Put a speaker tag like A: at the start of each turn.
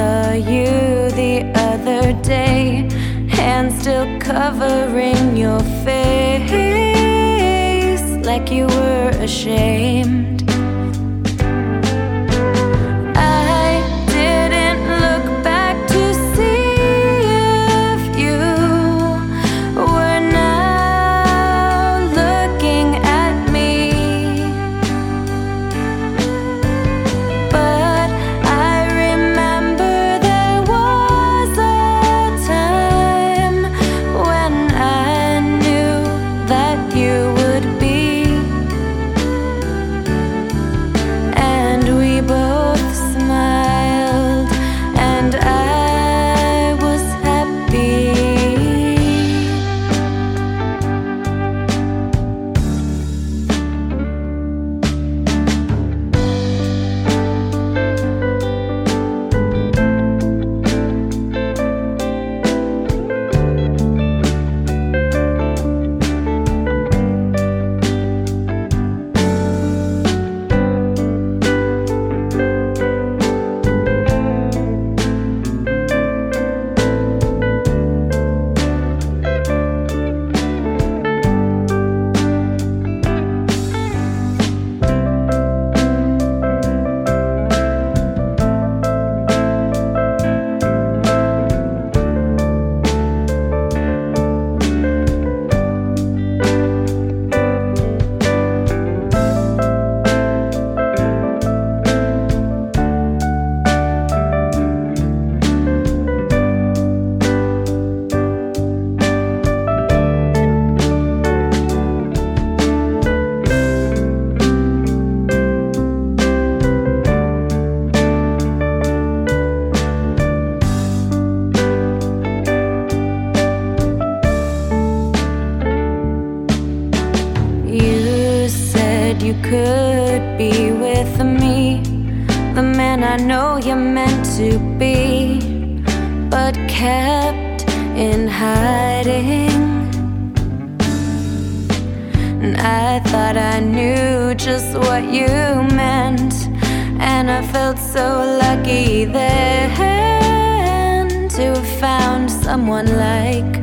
A: saw you the other day, hands still covering your face, like you were ashamed. You could be with me, the man I know you're meant to be, but kept in hiding. And I thought I knew just what you meant, and I felt so lucky then to have found someone like